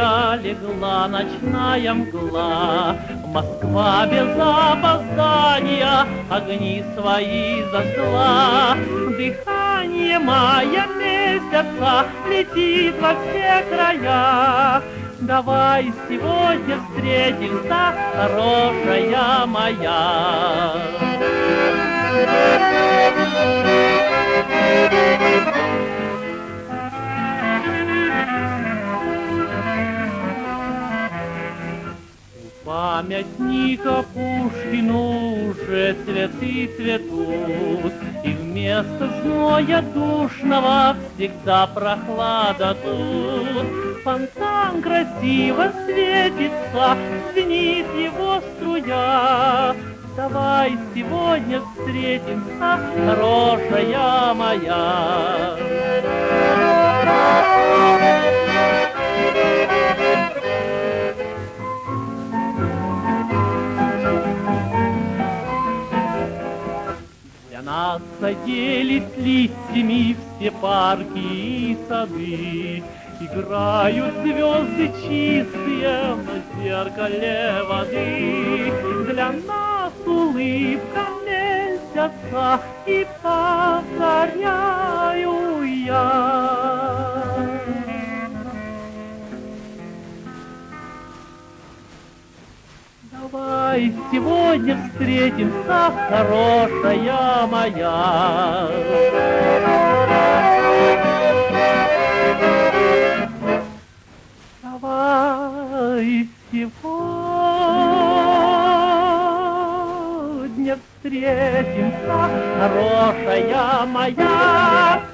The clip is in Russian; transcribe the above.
тебя легла ночная мгла. Москва без опоздания огни свои зажгла. Дыхание мая месяца летит во все края. Давай сегодня встретимся, хорошая моя. Памятника Пушкину уже цветы цветут, и вместо зноя душного всегда прохлада тут. Фонтан красиво светится, звенит его струя. Давай сегодня встретимся, хорошая моя. Для нас оделись листьями все парки и сады. Играют звезды чистые на зеркале воды. Для нас улыбка месяца, и повторяю я. Давай сегодня встретимся, хорошая моя. Давай сегодня встретимся, хорошая моя.